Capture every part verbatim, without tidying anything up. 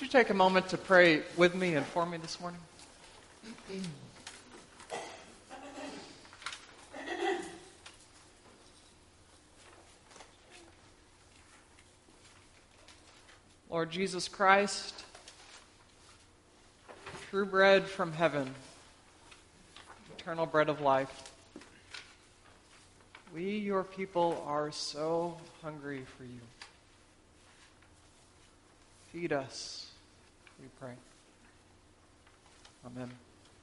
Would you take a moment to pray with me and for me this morning? Lord Jesus Christ, true bread from heaven, eternal bread of life, we, your people, are so hungry for you. Feed us, we pray. Amen.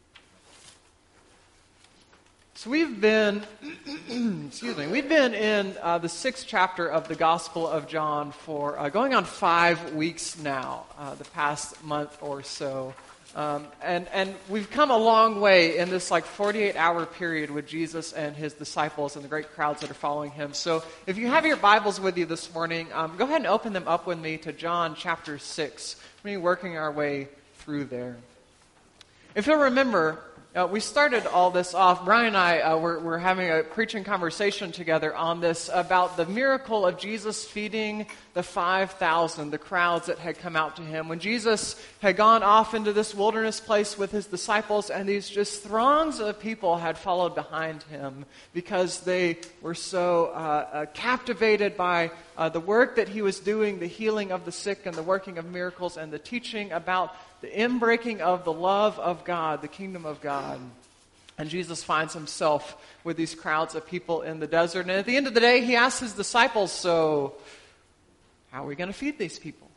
So we've been, excuse me, we've been in uh, the sixth chapter of the Gospel of John for uh, going on five weeks now, uh, the past month or so. Um, and, and we've come a long way in this like forty-eight hour period with Jesus and his disciples and the great crowds that are following him. So if you have your Bibles with you this morning, um, go ahead and open them up with me to John chapter six. We're working our way through there. If you'll remember, Uh, we started all this off. Brian and I uh, were, were having a preaching conversation together on this about the miracle of Jesus feeding the five thousand, the crowds that had come out to him. When Jesus had gone off into this wilderness place with his disciples, and these just throngs of people had followed behind him because they were so uh, uh, captivated by uh, the work that he was doing, the healing of the sick and the working of miracles and the teaching about the inbreaking of the love of God, the kingdom of God. And Jesus finds himself with these crowds of people in the desert. And at the end of the day, he asks his disciples, so how are we going to feed these people?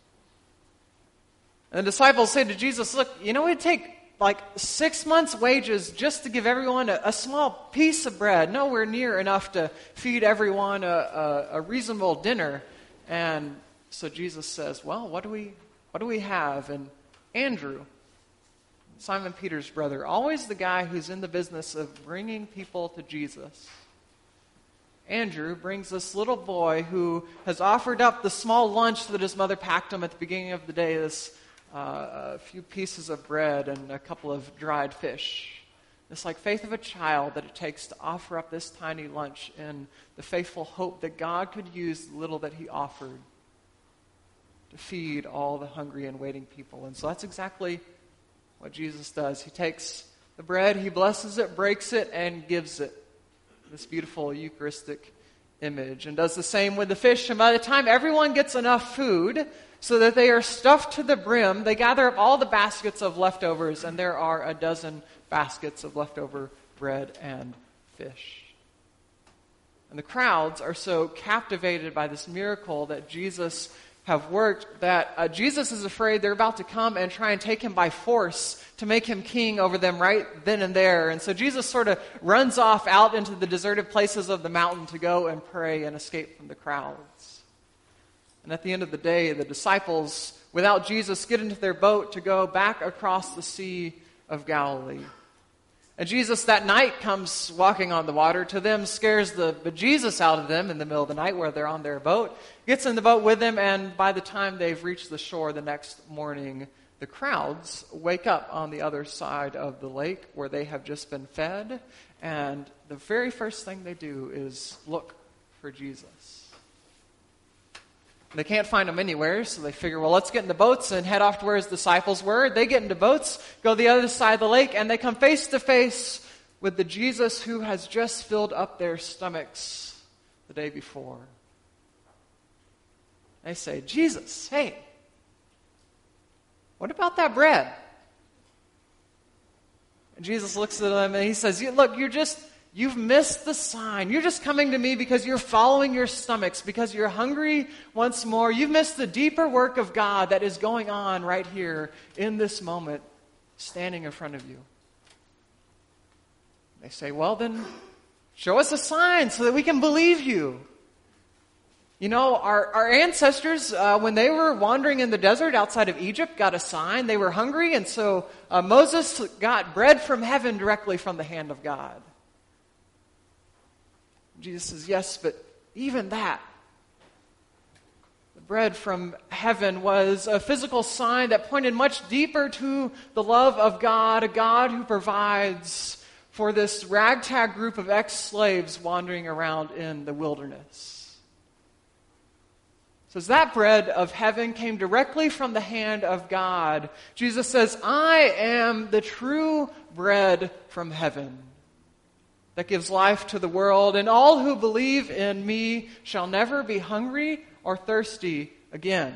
And the disciples say to Jesus, look, you know, it'd take like six months' wages just to give everyone a, a small piece of bread, nowhere near enough to feed everyone a, a, a reasonable dinner. And so Jesus says, well, what do we, what do we have? And Andrew, Simon Peter's brother, always the guy who's in the business of bringing people to Jesus. Andrew brings this little boy who has offered up the small lunch that his mother packed him at the beginning of the day, this uh, a few pieces of bread and a couple of dried fish. This like faith of a child that it takes to offer up this tiny lunch in the faithful hope that God could use the little that he offered to feed all the hungry and waiting people. And so that's exactly what Jesus does. He takes the bread, he blesses it, breaks it, and gives it. This beautiful Eucharistic image. And does the same with the fish. And by the time everyone gets enough food so that they are stuffed to the brim, they gather up all the baskets of leftovers, and there are a dozen baskets of leftover bread and fish. And the crowds are so captivated by this miracle that Jesus have worked that uh, Jesus is afraid they're about to come and try and take him by force to make him king over them right then and there. And so Jesus sort of runs off out into the deserted places of the mountain to go and pray and escape from the crowds. And at the end of the day, the disciples, without Jesus, get into their boat to go back across the Sea of Galilee. And Jesus that night comes walking on the water. To them, scares the bejesus out of them in the middle of the night where they're on their boat. Gets in the boat with them, and by the time they've reached the shore the next morning, the crowds wake up on the other side of the lake where they have just been fed. And the very first thing they do is look for Jesus. They can't find him anywhere, so they figure, well, let's get in the boats and head off to where his disciples were. They get into boats, go to the other side of the lake, and they come face to face with the Jesus who has just filled up their stomachs the day before. They say, Jesus, hey, what about that bread? And Jesus looks at them and he says, look, you're just... You've missed the sign. You're just coming to me because you're following your stomachs, because you're hungry once more. You've missed the deeper work of God that is going on right here in this moment, standing in front of you. They say, well then, show us a sign so that we can believe you. You know, our, our ancestors, uh, when they were wandering in the desert outside of Egypt, got a sign. They were hungry, and so uh, Moses got bread from heaven directly from the hand of God. Jesus says, yes, but even that, the bread from heaven was a physical sign that pointed much deeper to the love of God, a God who provides for this ragtag group of ex-slaves wandering around in the wilderness. says that bread of heaven came directly from the hand of God. Jesus says, I am the true bread from heaven that gives life to the world, and all who believe in me shall never be hungry or thirsty again.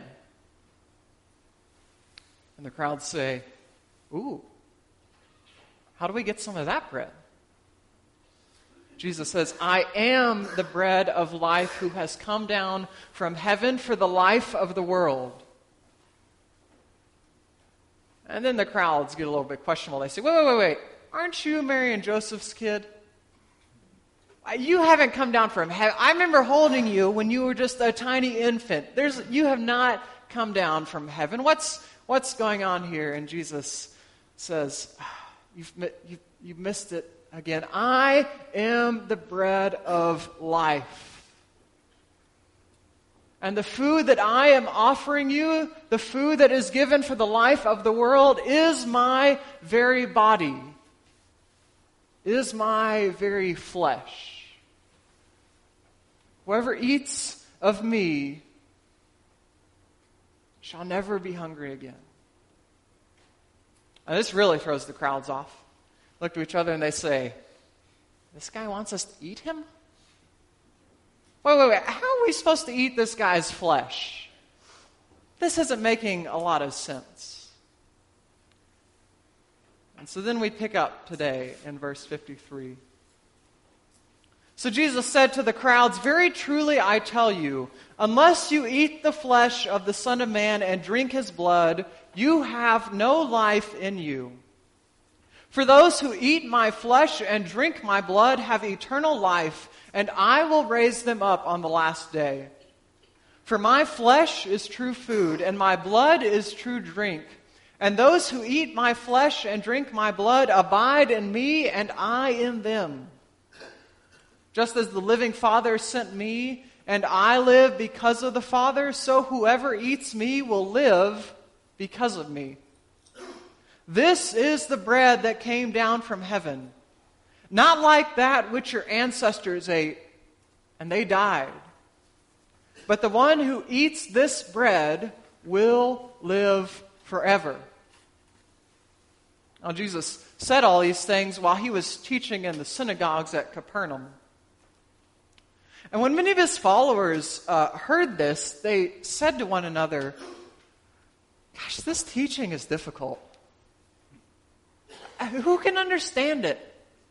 And the crowds say, ooh, how do we get some of that bread? Jesus says, I am the bread of life who has come down from heaven for the life of the world. And then the crowds get a little bit questionable. They say, wait, wait, wait, wait. Aren't you Mary and Joseph's kid? You haven't come down from heaven. I remember holding you when you were just a tiny infant. There's, you have not come down from heaven. What's, what's going on here? And Jesus says, you've, you've, you've missed it again. I am the bread of life. And the food that I am offering you, the food that is given for the life of the world, is my very body, is my very flesh. Whoever eats of me shall never be hungry again. And this really throws the crowds off. Look to each other and they say, this guy wants us to eat him? Wait, wait, wait. How are we supposed to eat this guy's flesh? This isn't making a lot of sense. And so then we pick up today in verse fifty-three. So Jesus said to the crowds, very truly I tell you, unless you eat the flesh of the Son of Man and drink his blood, you have no life in you. For those who eat my flesh and drink my blood have eternal life, and I will raise them up on the last day. For my flesh is true food, and my blood is true drink. And those who eat my flesh and drink my blood abide in me, and I in them. Just as the living Father sent me, and I live because of the Father, so whoever eats me will live because of me. This is the bread that came down from heaven, not like that which your ancestors ate, and they died. But the one who eats this bread will live forever. Now, Jesus said all these things while he was teaching in the synagogues at Capernaum. And when many of his followers uh, heard this, they said to one another, gosh, this teaching is difficult. Who can understand it?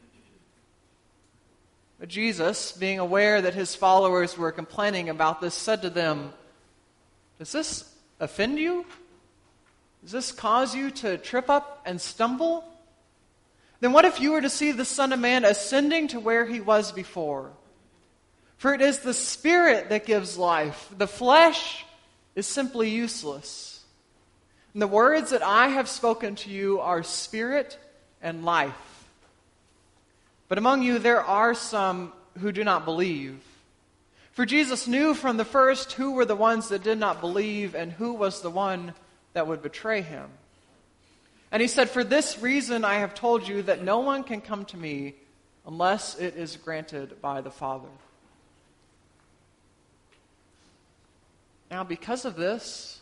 But Jesus, being aware that his followers were complaining about this, said to them, does this offend you? Does this cause you to trip up and stumble? Then what if you were to see the Son of Man ascending to where he was before? For it is the Spirit that gives life. The flesh is simply useless. And the words that I have spoken to you are spirit and life. But among you there are some who do not believe. For Jesus knew from the first who were the ones that did not believe and who was the one that would betray him. And he said, for this reason I have told you that no one can come to me unless it is granted by the Father. Now, because of this,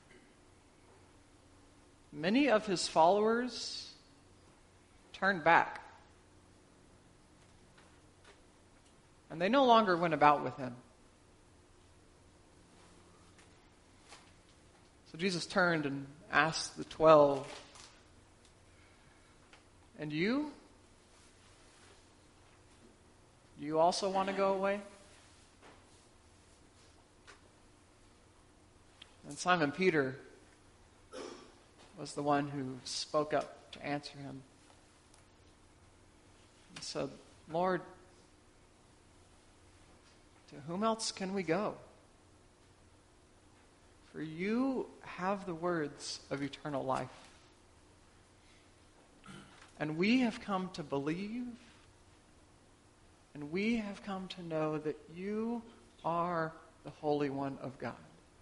many of his followers turned back. And they no longer went about with him. So Jesus turned and asked the twelve, and you? Do you also want to go away? And Simon Peter was the one who spoke up to answer him. He said, Lord, to whom else can we go? For you have the words of eternal life. And we have come to believe, and we have come to know that you are the Holy One of God.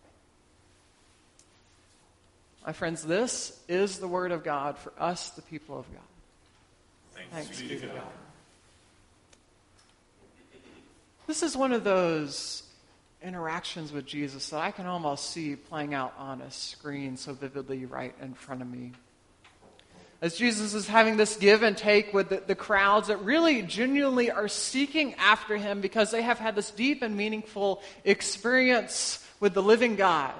My friends, this is the word of God for us, the people of God. Thanks, Thanks be to God. God. This is one of those interactions with Jesus that I can almost see playing out on a screen so vividly right in front of me. As Jesus is having this give and take with the, the crowds that really genuinely are seeking after him because they have had this deep and meaningful experience with the living God,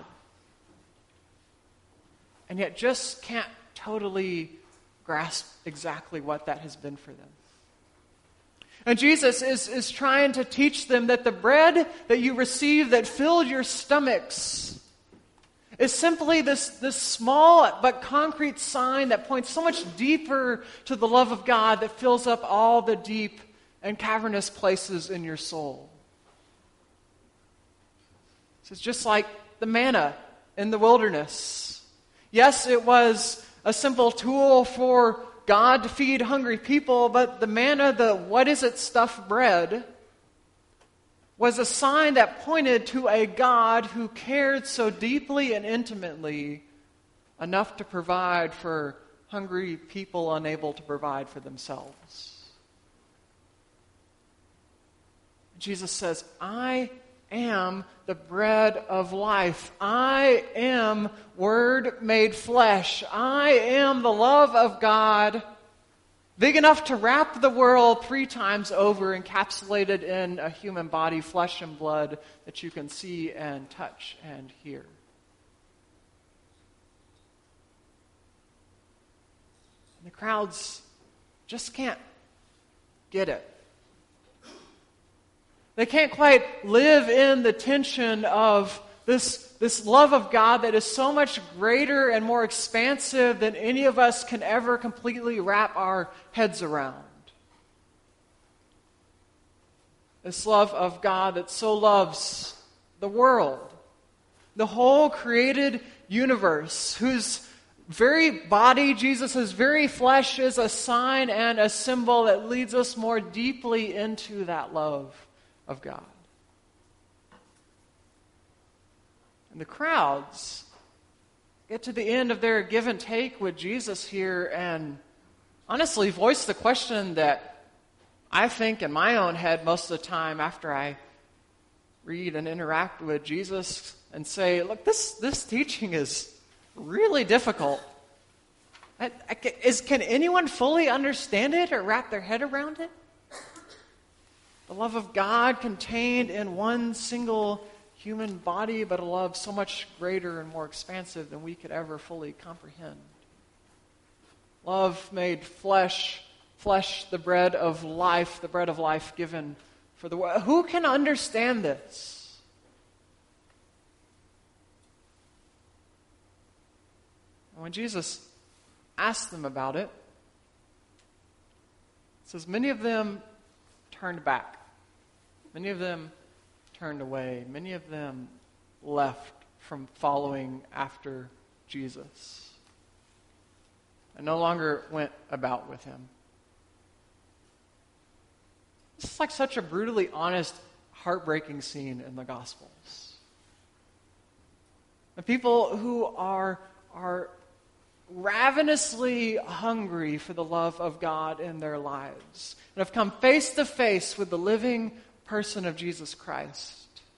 and yet just can't totally grasp exactly what that has been for them. And Jesus is, is trying to teach them that the bread that you receive that filled your stomachs is simply this, this small but concrete sign that points so much deeper to the love of God that fills up all the deep and cavernous places in your soul. So it's just like the manna in the wilderness. Yes, it was a simple tool for God to feed hungry people, but the manna, the what is it stuffed bread, was a sign that pointed to a God who cared so deeply and intimately enough to provide for hungry people unable to provide for themselves. Jesus says, I am the bread of life. I am Word made flesh. I am the love of God, big enough to wrap the world three times over, encapsulated in a human body, flesh and blood, that you can see and touch and hear. And the crowds just can't get it. They can't quite live in the tension of this, this love of God that is so much greater and more expansive than any of us can ever completely wrap our heads around. This love of God that so loves the world, the whole created universe, whose very body, Jesus' very flesh, is a sign and a symbol that leads us more deeply into that love of God. And the crowds get to the end of their give and take with Jesus here and honestly voice the question that I think in my own head most of the time after I read and interact with Jesus and say, look, this, this teaching is really difficult. I, I, is, can anyone fully understand it or wrap their head around it? The love of God contained in one single human body, but a love so much greater and more expansive than we could ever fully comprehend. Love made flesh, flesh the bread of life, the bread of life given for the world. Who can understand this? And when Jesus asked them about it, it says many of them turned back. Many of them turned away. Many of them left from following after Jesus and no longer went about with him. This is like such a brutally honest, heartbreaking scene in the Gospels. The people who are, are ravenously hungry for the love of God in their lives and have come face to face with the living person of Jesus Christ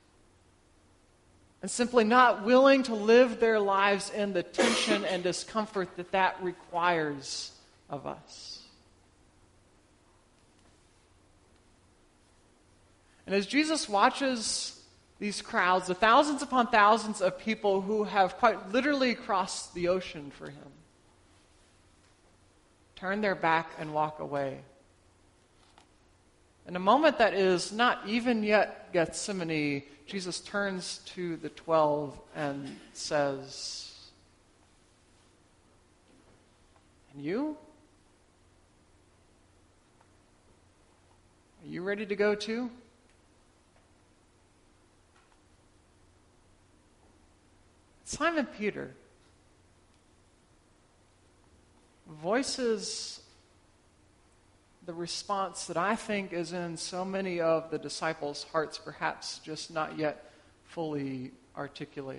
and simply not willing to live their lives in the tension and discomfort that that requires of us. And as Jesus watches these crowds, the thousands upon thousands of people who have quite literally crossed the ocean for him, turn their back and walk away, in a moment that is not even yet Gethsemane, Jesus turns to the twelve and says, "And you? Are you ready to go too?" Simon Peter voices the response that I think is in so many of the disciples' hearts, perhaps just not yet fully articulated.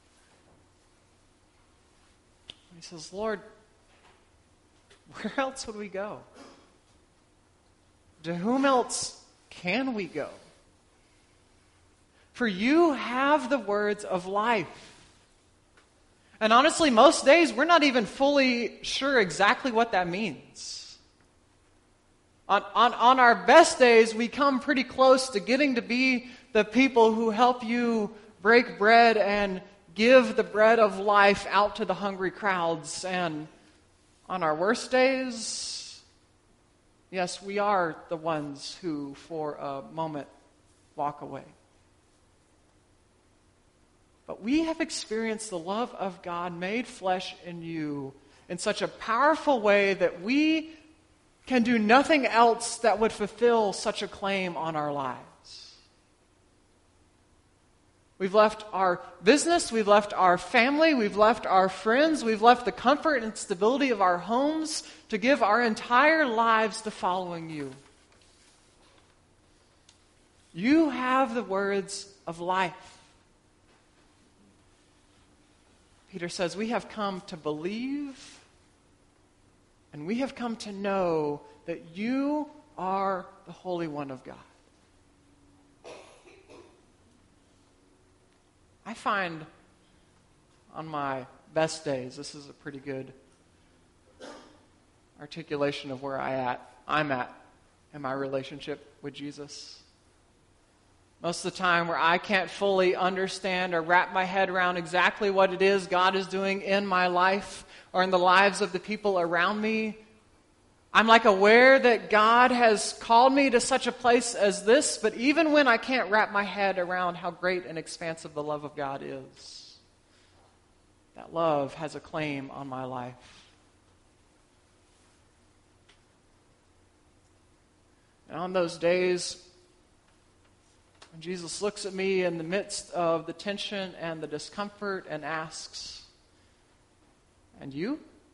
He says, "Lord, where else would we go? To whom else can we go? For you have the words of life. And honestly, most days we're not even fully sure exactly what that means. On, on, on our best days, we come pretty close to getting to be the people who help you break bread and give the bread of life out to the hungry crowds. And on our worst days, yes, we are the ones who, for a moment, walk away. But we have experienced the love of God made flesh in you in such a powerful way that we can do nothing else that would fulfill such a claim on our lives. We've left our business, we've left our family, we've left our friends, we've left the comfort and stability of our homes to give our entire lives to following you. You have the words of life. Peter says, we have come to believe and we have come to know that you are the Holy One of God. I find on my best days, this is a pretty good articulation of where I at, I'm at in my relationship with Jesus. Most of the time where I can't fully understand or wrap my head around exactly what it is God is doing in my life or in the lives of the people around me, I'm like aware that God has called me to such a place as this, but even when I can't wrap my head around how great and expansive the love of God is, that love has a claim on my life. And on those days, when Jesus looks at me in the midst of the tension and the discomfort and asks, "And you?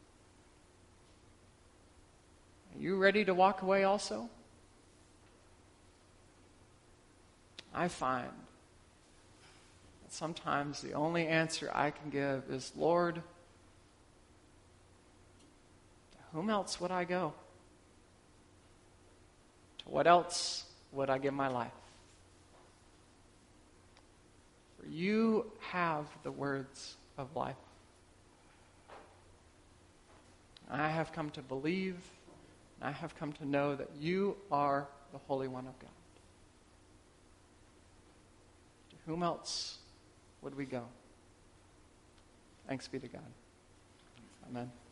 Are you ready to walk away also?" I find that sometimes the only answer I can give is, "Lord, to whom else would I go? To what else would I give my life? For you have the words of life. I have come to believe, and I have come to know that you are the Holy One of God. To whom else would we go?" Thanks be to God. Amen.